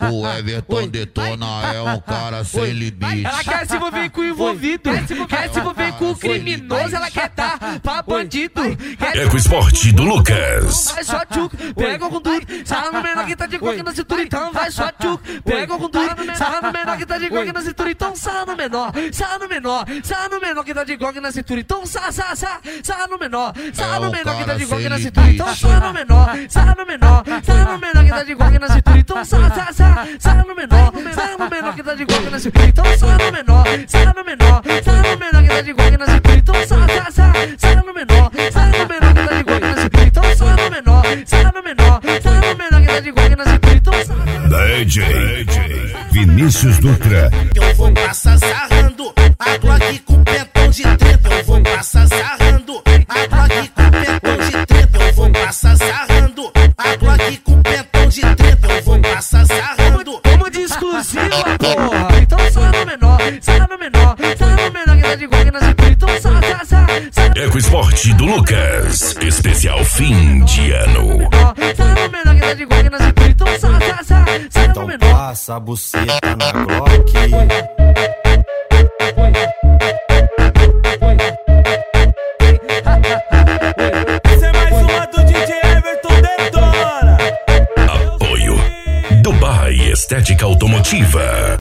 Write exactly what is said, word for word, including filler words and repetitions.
O Everton Detona é um cara sem limite. Ela quer se envolver com o envolvido, quer se envolver com o criminoso, ela quer dar pra bandido. Eco Esporte do Lucas. Vai só tchuc, pega com duro, sarra no menor que tá de coque na cintura, então vai só tchuc, pega com duro, sarra no menor que tá de coque na cintura, então sarra no menor, sarra no menor, sarra no menor que tá de coque na cintura, então sarra, sarra, sarra, sarra no menor, sarra no menor que tá de coque na cintura, então sarra no menor, sarra no menor, sarra no menor que tá de coque na cintura, então sarra, sarra, sarra, sarra no menor, sarra no menor que tá de coque na cintura, então sarra no menor, sarra no menor, sarra no menor que tá de coque na cintura, então sarra, sarra, sarra, sarra no menor, sarra no menor que tá de coque na cintura, então sarra no menor, sarra no menor, sarra no menor que tá de coque na cintura, então sarra. D J Vinícius Dutra. Eu vou passar sarrando a Glock com pentão de treta. Eu vou passar sarrando a Glock com pentão de treta. Eu vou passar sarrando a Glock com pentão de treta. Eu vou passar sarrando. Como de exclusiva, porra. Então sarra no menor, sarra no menor, sarra no menor que tá de coque na cintura, então sarra, sarra, sarra, sarra. Eco Esporte do Lucas. Especial fim de ano. Sarra no menor que tá de coque na cintura, então sarra, sarra, sarra, sarra no menor. Passa a buceta na Glock. Essa é mais uma do D J Everton Detona. Apoio Dubai Estética Automotiva.